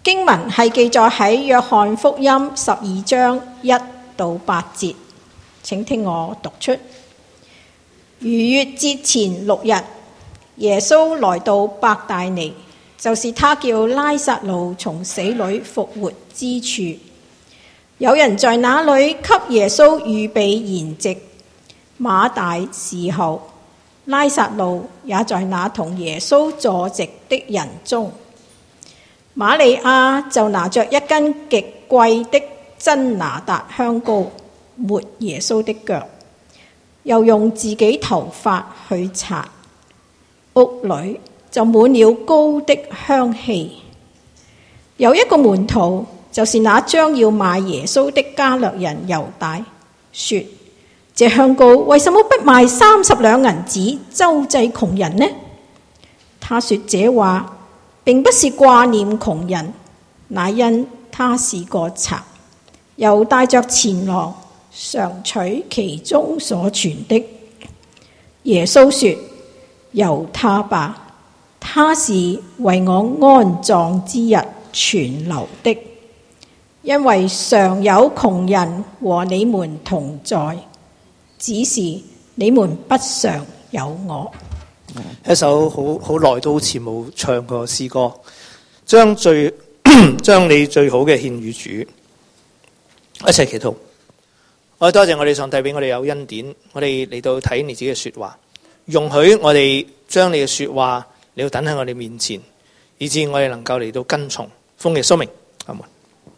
經文係記載喺約翰福音12章1到8節，請聽我讀出。逾越節前6日，耶穌來到伯大尼，就是他叫拉撒路從死裏復活之處。有人在那裏給耶穌預備筵席，馬大侍候，拉撒路也在那同耶穌坐席的人中。瑪利亞就拿着一根極貴的真哪噠香膏抹耶穌的腳，又用自己頭髮去擦，屋裏就滿了膏的香氣。有一個門徒，就是那將要賣耶穌的加略人猶大，說：這香膏為什麼不賣30兩銀子，周濟窮人呢？他說這話並不是掛念窮人，乃因他是個賊，又帶着錢囊，常取其中所存的。耶穌說：由他吧，他是為我安葬之日存留的，因為常有窮人和你們同在，只是你們不常有我。 一首好耐都好似冇唱過詩歌，將你最好嘅獻與主。一齊祈禱。我哋多謝我哋上帝俾我哋有恩典，我哋嚟到睇你自己嘅說話，容許我哋將你嘅說話嚟到等喺我哋面前，以致我哋能夠嚟到跟從。奉耶穌名，阿門。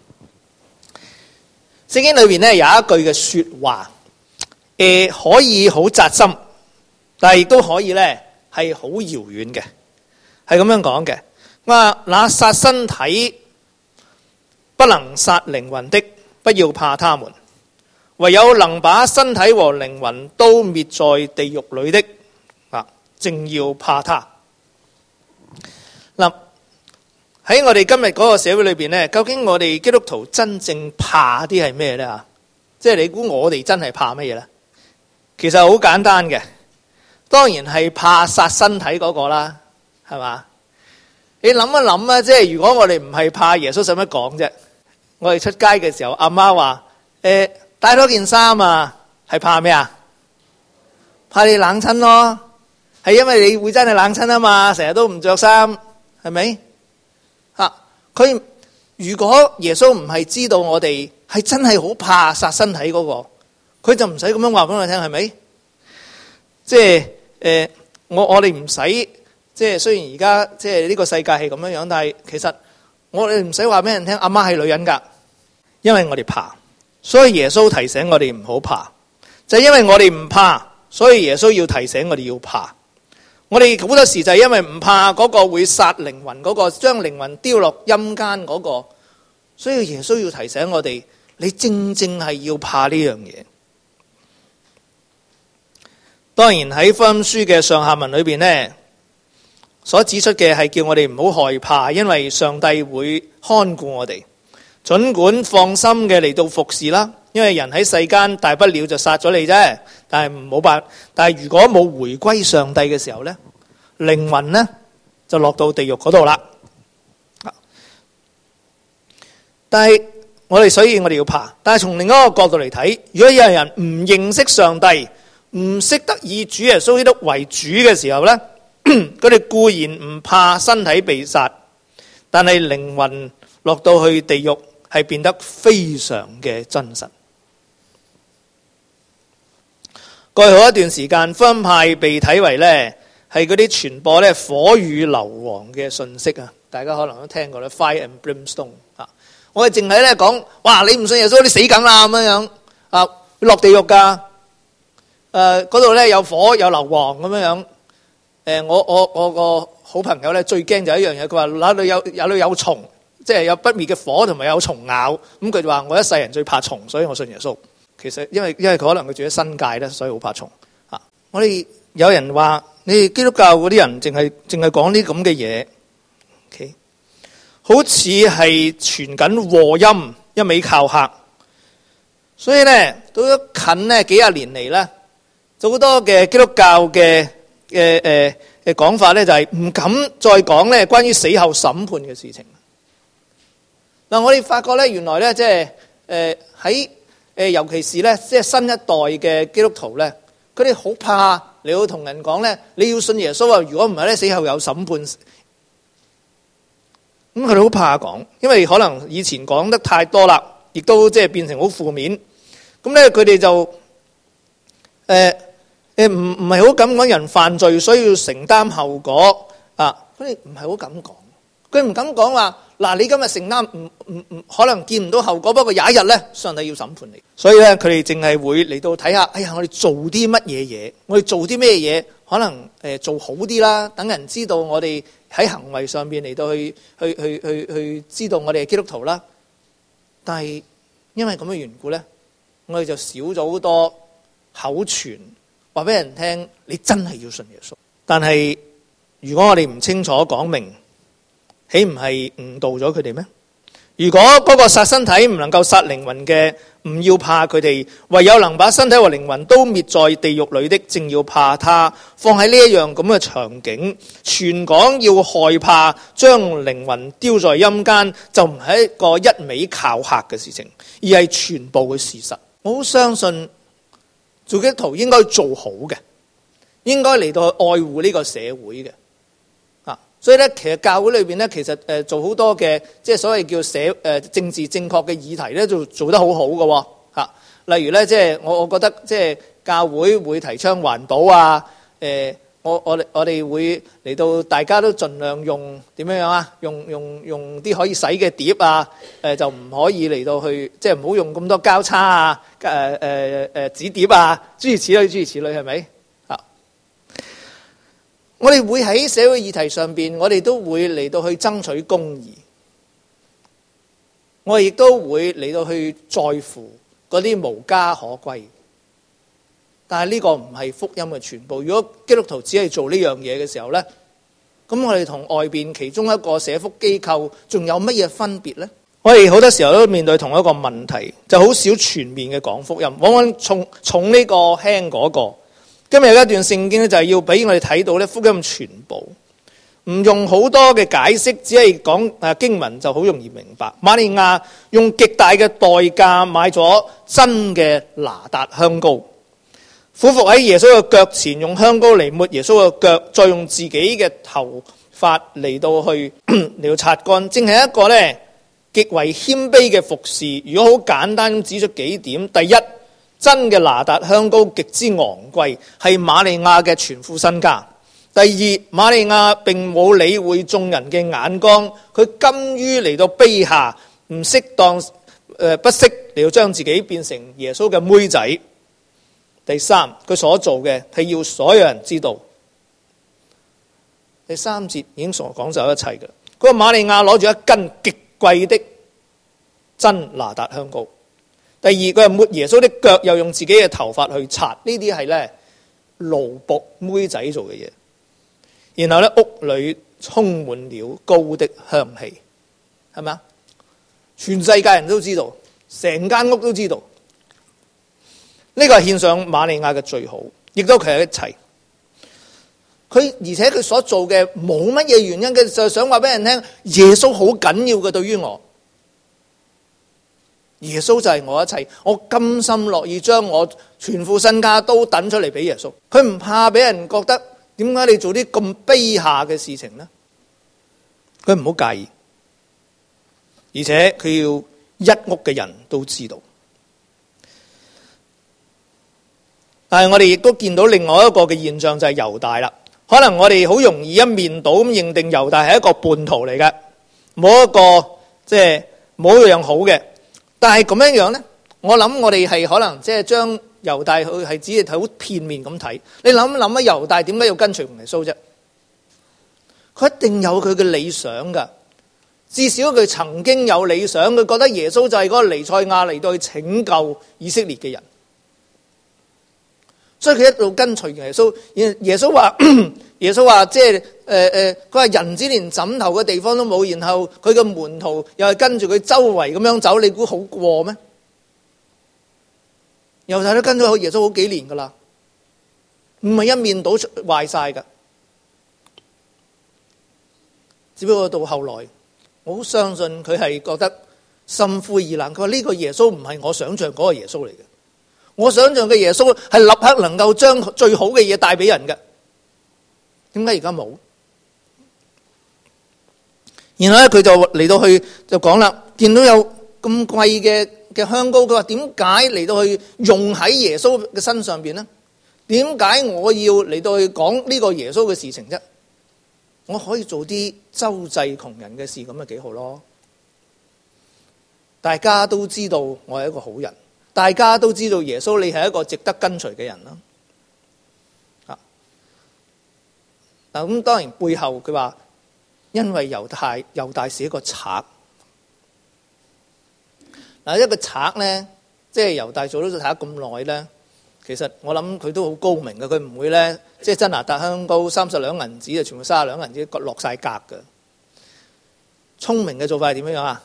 聖經裏邊咧有一句嘅說話，可以好扎心，但係亦都可以咧係好遙遠嘅，係咁樣講嘅。話那殺身體不能殺靈魂的，不要怕他們；唯有能把身體和靈魂都滅在地獄裏的，正要怕他。嗱，喺我哋今日嗰個社會裏邊咧，究竟我哋基督徒真正怕啲係咩咧？吓，即係你估我哋真係怕乜嘢咧？其實好簡單嘅，當然係怕殺身體嗰個啦，係嘛？你諗一諗啊，即係如果我哋唔係怕耶穌，使乜講啫？我哋出街嘅時候，阿媽話：帶多件衫啊，係怕咩啊？怕你冷親咯，係因為你會真係冷親啊嘛，成日都唔着衫，係咪？佢如果耶穌唔係知道我哋係真係好怕殺身體嗰個，佢就唔使咁樣話俾我聽，係咪？即係我哋唔使，即係雖然而家即係呢個世界係咁樣樣，但係其實我哋唔使話俾人聽，阿媽係女人噶，因為我哋怕，所以耶穌提醒我哋唔好怕，就係因為我哋唔怕，所以耶穌要提醒我哋要怕。我哋好多時就係因為唔怕嗰個會殺靈魂嗰個，將靈魂丟落陰間嗰個，所以耶穌要提醒我哋，你正正係要怕呢樣嘢。當然喺福音書嘅上下文裏邊呢，所指出嘅係叫我哋唔好害怕，因為上帝會看顧我哋，盡管放心嘅嚟到服侍啦。因為人喺世間大不了就殺咗你啫，但係冇辦法。但係如果冇回歸上帝嘅時候呢，靈魂呢就落到地獄嗰度啦。但係所以我哋要怕。但係從另一個角度嚟睇，如果有人唔認識上帝，唔識得以主耶穌基督為主嘅時候呢，佢哋固然唔怕身體被殺，但係靈魂落到去地獄係變得非常嘅真實。過去好一段時間，福音派被睇為咧係嗰啲傳播咧火與硫磺嘅信息啊！大家可能都聽過咧 ，Fire and Brimstone 啊！我哋淨係咧講，哇！你唔信耶穌，你死梗啦咁樣啊！落地獄噶，嗰度咧有火有硫磺咁樣。我個好朋友咧最驚就係一樣嘢，佢話那裏有蟲，即係有不滅嘅火同埋有蟲咬。咁佢就話我一世人最怕蟲，所以我信耶穌。其實因為佢可能佢住喺新界咧，所以好怕蟲。我哋有人話你哋基督教嗰啲人淨係講啲咁嘅嘢，OK，好似係傳緊禍音，一味靠嚇。所以咧到咗近呢幾廿年嚟咧，就好多嘅基督教嘅講法咧，就係唔敢再講咧關於死後審判嘅事情。 嗱，我哋發覺咧，原來咧，即係喺尤其是咧，即係新一代嘅基督徒咧，佢哋好怕你要同人講咧，你要信耶穌啊！如果唔係咧，死後有審判。咁佢哋好怕講，因為可能以前講得太多啦，亦都即係變成好負面。咁咧，佢哋就唔係好敢講人犯罪，所以要承擔後果啊！佢哋唔係好敢講，佢唔敢講話嗱，你今日承擔唔可能見唔到後果，不過有一日咧，上帝要審判你。所以咧，佢哋淨係會嚟到睇下，哎呀，我哋做啲乜嘢嘢，我哋做啲咩嘢，可能做好啲啦，等人知道我哋喺行為上邊嚟到去知道我哋係基督徒啦。但係因為咁嘅緣故咧，我哋就少咗好多口傳，話俾人聽你真係要信耶穌。但係如果我哋唔清楚講明，豈唔係誤導咗佢哋咩？如果嗰個殺身體唔能夠殺靈魂嘅，唔要怕佢哋；唯有能把身體和靈魂都滅在地獄裏的，正要怕他。放喺呢一樣咁嘅場景，全港要害怕將靈魂丟在陰間，就唔係一個一味靠嚇嘅事情，而係全部嘅事實。我好相信做基督徒應該做好嘅，應該嚟到愛護呢個社會嘅。所以咧，其實教會裏邊咧，其實做好多嘅即係所謂叫政治正確嘅議題咧，就做得好好嘅嚇。例如咧，即係我覺得即係教會會提倡環保啊。我哋會嚟到大家都盡量用點樣啊？用啲可以洗嘅碟啊。就唔可以嚟到去即係唔好用咁多膠叉啊。紙碟啊，諸如此類，係咪？我哋會喺社會議題上邊，我哋都會嚟到去爭取公義。我哋亦都會嚟到去在乎嗰啲無家可歸。但係呢個唔係福音嘅全部。如果基督徒只係做呢樣嘢嘅時候呢，咁我哋同外邊其中一個社福機構仲有乜嘢分別呢？我哋好多時候都面對同一個問題，就好少全面嘅講福音，往往重呢個輕嗰個。今日有一段聖經咧，就係要俾我哋睇到咧福音全部，唔用好多嘅解釋，只係講經文就好容易明白。瑪利亞用極大嘅代價買咗真嘅拿達香膏，俯伏喺耶穌嘅腳前，用香膏嚟抹耶穌嘅腳，再用自己嘅頭髮嚟到去嚟到擦乾，正係一個咧極為謙卑嘅服侍。如果好簡單咁指出幾點，第一，真嘅拿達香膏極之昂貴，係瑪利亞嘅全副身家。第二，瑪利亞並冇理會眾人嘅眼光，佢甘於嚟到卑下，唔適當不惜嚟到將自己變成耶穌嘅妹仔。第三，佢所做嘅係要所有人知道。第三節已經所講就一切嘅。嗰個瑪利亞攞住一斤極貴的真拿達香膏。第二，佢係抹耶穌的腳，又用自己嘅頭髮去擦。呢啲係咧奴僕妹仔做嘅嘢。然後咧屋裏充滿了膏的香氣，係咪啊？全世界人都知道，成間屋都知道。呢個係獻上瑪利亞嘅最好，亦都佢係一切。而且佢所做嘅冇乜嘢原因嘅，就想話俾人聽，耶穌好緊要嘅對於我。耶穌就係我一切，我甘心樂意將我全副身家都等出嚟俾耶穌。佢唔怕俾人覺得點解你做啲咁卑下嘅事情呢？佢唔好介意，而且佢要一屋嘅人都知道。但係我哋亦都見到另外一個嘅現象，就係猶大啦。可能我哋好容易一面倒咁認定猶大係一個叛徒嚟嘅，冇一個即係冇一樣好嘅。但係咁樣呢，我諗我哋係可能即係將猶大佢係只係睇好片面咁睇。你諗一諗啊，猶大點解要跟隨耶穌啫？佢一定有佢嘅理想噶，至少佢曾經有理想，佢覺得耶穌就係嗰個彌賽亞嚟到去拯救以色列嘅人，所以佢一路跟隨耶穌。耶穌話耶穌話即係佢話人子連枕頭嘅地方都冇，然後佢嘅門徒又係跟住佢周圍咁樣走，你估好過咩？猶大都跟咗耶穌好幾年噶啦，唔係一面倒壞晒噶。只不過到後來，我好相信佢係覺得心灰意冷。佢話呢個耶穌唔係我想象嗰個耶穌嚟嘅，我想象嘅耶穌係立刻能夠將最好嘅嘢帶俾人嘅。點解而家冇？然後咧佢就嚟到去就講啦，見到有咁貴嘅香膏，佢話點解嚟到去用喺耶穌嘅身上邊呢？點解我要嚟到去講呢個耶穌嘅事情啫？我可以做啲周濟窮人嘅事，咁咪幾好咯？大家都知道我係一個好人，大家都知道耶穌你係一個值得跟隨嘅人啦。嗱，咁當然背後佢話，因為猶大是一個賊。嗱，一個賊咧，即係猶大做咗賊咁耐咧，其實我諗佢都好高明嘅，佢唔會咧，即係真拿達香膏30兩銀子就全部30兩銀子落晒格嘅。聰明嘅做法係點樣啊？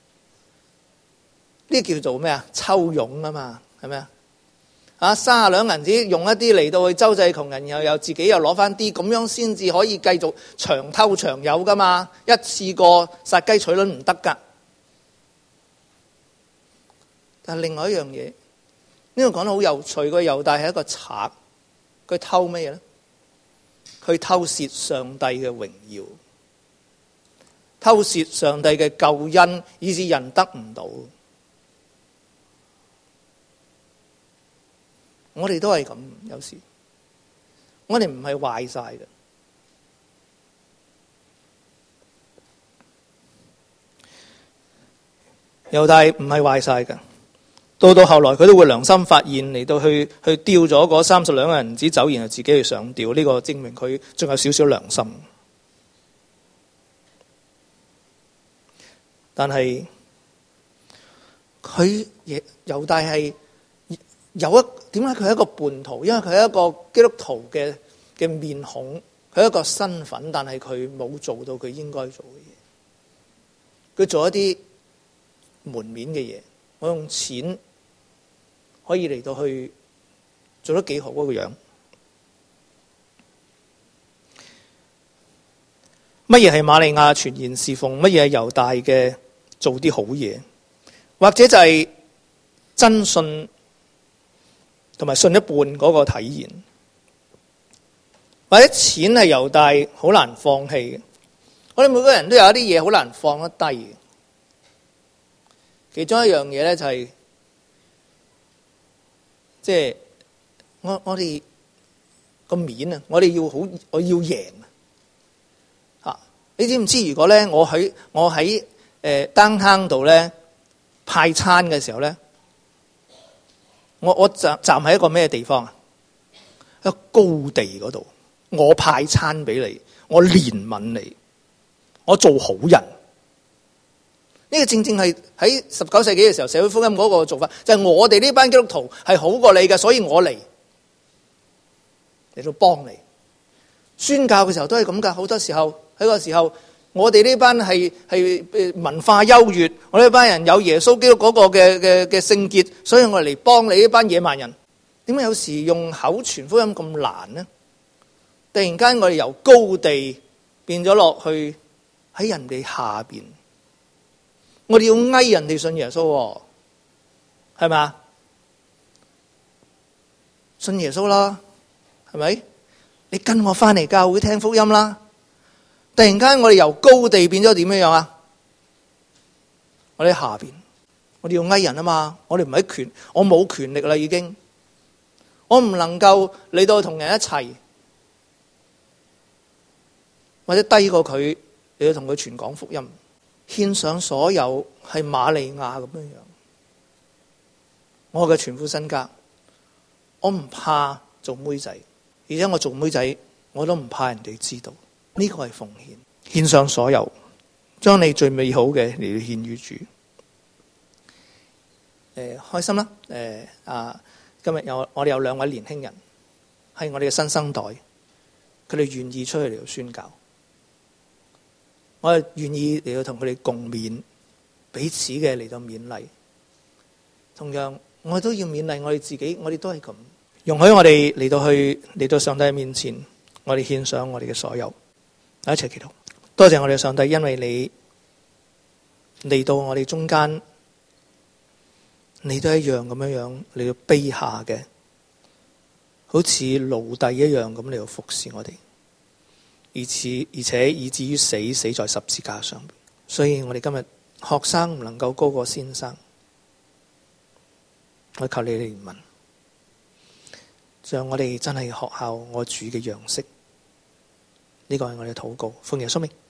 呢叫做咩啊？抽佣啊嘛，係咪啊？30兩銀子用一啲嚟到去周濟窮人，然後又自己又攞翻啲，咁樣先至可以繼續長偷長有噶嘛。一次過殺雞取卵唔得噶。但係另外一樣嘢，呢個講得好有趣，個猶大係一個賊，佢偷咩嘢咧？佢偷竊上帝嘅榮耀，偷竊上帝嘅救恩，以致人得唔到。我哋都係咁，有時我哋唔係壞晒嘅。猶大唔係壞晒嘅，到後來佢都會良心發現，嚟到去丟咗嗰30兩銀子走，然後自己去上吊，呢個證明佢仲有少少良心。但係佢猶大係點解佢係一個叛徒？因為佢係一個基督徒嘅面孔，佢係一個身份，但係佢冇做到佢應該做嘅嘢。佢做一啲門面嘅嘢，我用錢可以嚟到去做得幾好嗰個樣。乜嘢係瑪利亞全然侍奉？乜嘢係猶大嘅做啲好嘢？或者就係真信同埋信一半嗰個體現，或者錢係猶大好難放棄嘅。我哋每個人都有一啲嘢好難放得低嘅。其中一樣嘢咧就係，即係我哋個面啊，我要贏啊！你知唔知如果咧我喺downtown度咧派餐嘅時候咧？我站喺一個咩地方啊？一個高地嗰度，我派餐俾你，我憐憫你，我做好人。呢個正正係喺19世紀嘅時候社會福音嗰個做法，就係我哋呢班基督徒係好過你嘅，所以我嚟到幫你。宣教嘅時候都係咁噶，好多時候喺個時候，我哋呢班係文化優越，我哋呢班人有耶穌基督嗰個嘅聖潔，所以我哋嚟幫你呢班野蠻人。點解有時用口傳福音咁難呢？突然間我哋由高地變咗落去喺人哋下邊，我哋要嗌人哋信耶穌，係咪啊？信耶穌啦，係咪？你跟我翻嚟教會聽福音啦。突然間我哋由高地變咗點樣啊？我哋喺下邊，我哋要嗌人啊嘛。我哋唔係權，我冇權力啦已經，我唔能夠嚟到同人一齊，或者低過佢嚟到同佢傳講福音，獻上所有係瑪利亞咁樣樣。我嘅全副身家，我唔怕做妹仔，而且我做妹仔我都唔怕人哋知道。呢個係奉獻，獻上所有，將你最美好嘅嚟到獻於主。開心啦！今日我哋有2位年輕人，係我哋嘅新生代，佢哋願意出去嚟到宣教，我哋願意嚟到同佢哋共勉，彼此嘅嚟到勉勵。同樣，我哋都要勉勵我哋自己，我哋都係咁，容許我哋嚟到上帝面前，我哋獻上我哋嘅所有。一齊祈禱，多謝我哋嘅上帝，因為你嚟到我哋中間，你都一樣咁樣嚟到卑下嘅，好似奴隸一樣咁嚟到服侍我哋，而且以至於死在十字架上。所以我哋今日學生唔能夠高過先生，我求你憐憫，讓我哋真係學效我主嘅樣式。呢個係我哋嘅禱告，奉耶穌名。